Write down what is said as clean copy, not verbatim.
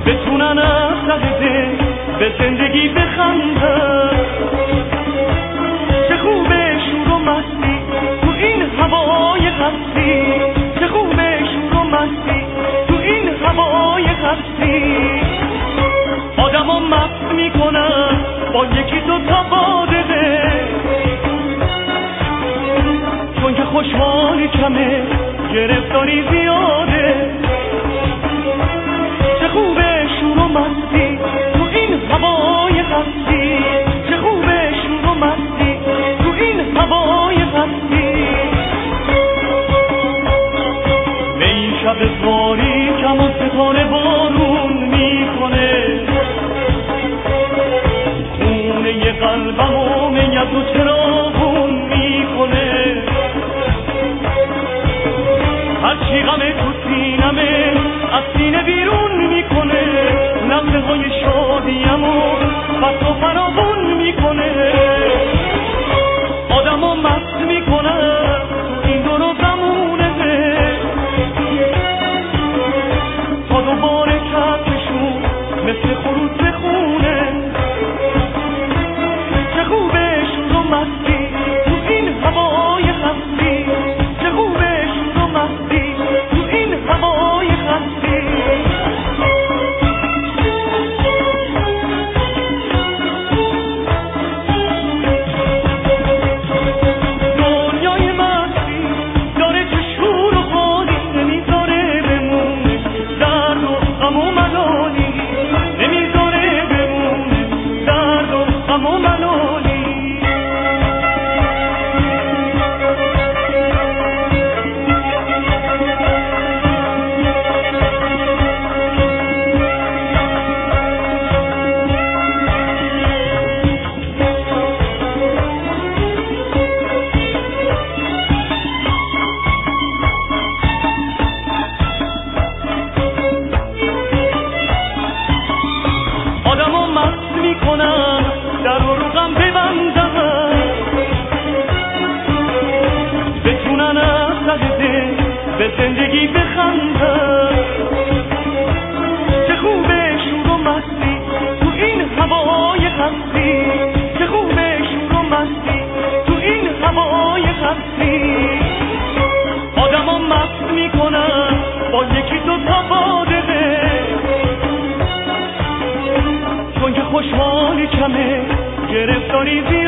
بتونن از ته دل به زندگی بخندن. چه خوبه شور و مستی تو این هوای هستی، چه خوبه شور و مستی تو این هوای هستی. آدمو مست میکنن با یکی دو تا باده، چون که خوشحالی کمه گرفتاری زیاده. چه خوبه شور و مستی تو این هوای هستی، چه خوبه شور و مستی تو این هوای هستی. می شب تاریکم و ستاره بارون میکنه، خونه قلبم و میت و چراغون میکنه. هرچی غمه تو سینمه از سینه بیرون میکنه، لحظه های شادیم و بس و فراغون میکنه. آدمو مست میکنه تو این دور و زمونه، تا دوباره کفشون مثل خروس بخونه. چه خوبه شور و مستی تو این هوای هستی، چه خوبه شور و مستی تو این هوای هستی. دنیای مستی داره تو شور و حالی، نمیذاره بمونه درد و غم و ملالی، نمیذاره بمونه درد و غم و ملالی. آدمو مست میکنن در رو غم ببندن، بتونن از ته دل به زندگی بخندن. چه خوبه شور و مستی تو این هوای هستی، چه خوبه شور و مستی تو این هوای هستی. آدمو مست میکنن با یکی دو تا باده، چون که خوشحالی کمه گرفتاری زیاده.